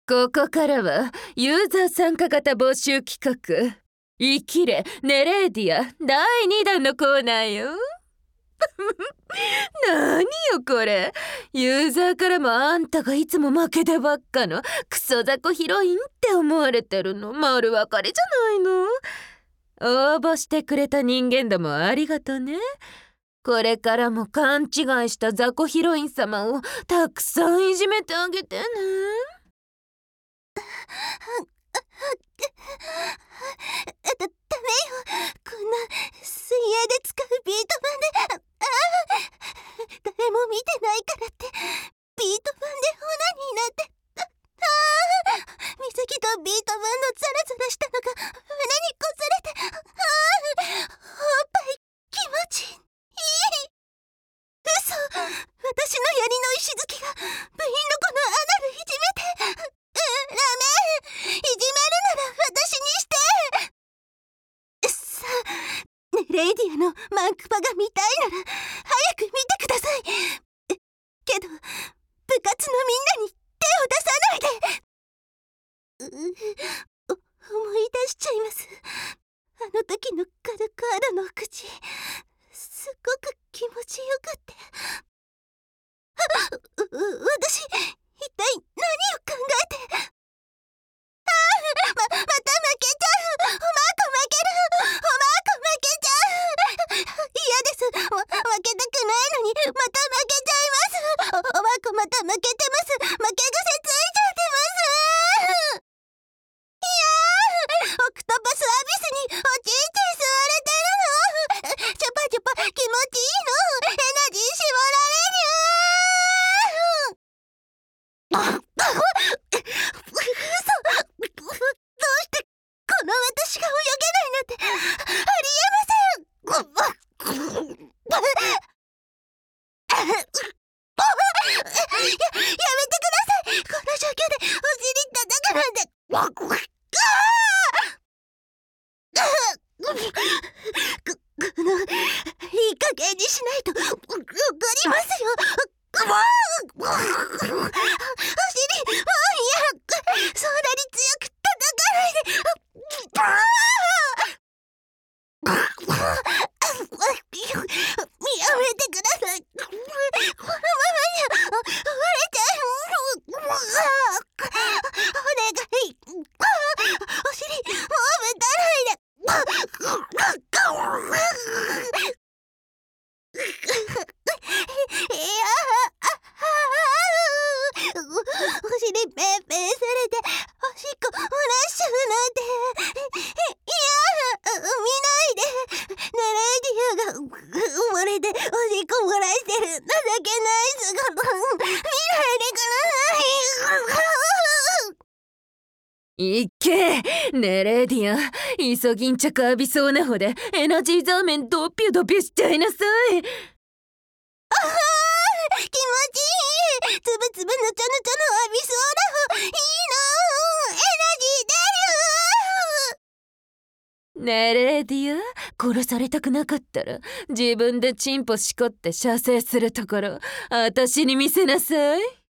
ここからはユーザー参加型募集企画生きれネレーディア第2弾のコーナーよ。何よこれ、ユーザーからもあんたがいつも負けてばっかのクソ雑魚ヒロインって思われてるの丸分かりじゃないの。応募してくれた人間どもありがとね。これからも勘違いした雑魚ヒロイン様をたくさんいじめてあげてね。 ダメよ、こんな水泳で使うビート板で誰も見てないからってビート板でオナニーなんて水着とビート板のザラザラしたのが胸にこすれておっぱい気持ちいい。嘘、私の槍の石突きが部員の子のアナルいじめてダメ、いじめるなら私にしてさあ、レイディアのマンクパが見たいなら早く見てください。けど部活のみんなに手を出さないで。思い出しちゃいます。あの時のカルカードの口、すっごく気持ちよくって。私一体何を考えて。また負けちゃう。おまーこ負ける。おまーこ負けちゃう。嫌です。負けたくないのにまた負けちゃいます。おまーこまた負けてます。負け癖ついちゃってます。いやー、オクトパスアビスにおちいち吸われてるの。チャパチャパ気持ちいいの。エナジー絞られる。嘘。どうしてこの私が泳げないなんてありえません。やめてください。この状況でお尻叩くなんて。いい加減にしないと怒りますよ。お尻もう嫌。そんなに強く叩かないで。やめてください。このままじゃ折れちゃう。お願い。お尻もうぶたないで。いやお尻ペーペーされておしっこ漏らしちゃうなんて。いや見ないで。ねレイディアが生まれておしっこ漏らしてる情けない姿見ないでください。 いっけねレディア、イソギンチャク浴びそうなほでエナジーザーメンドピュドピュしちゃいなさい。 気持ちいい。つぶつぶぬちょぬちょの浴びそうだほ。いいの。エナジー出る。 ねレディア、殺されたくなかったら自分でチンポしこって射精するところ私に見せなさい。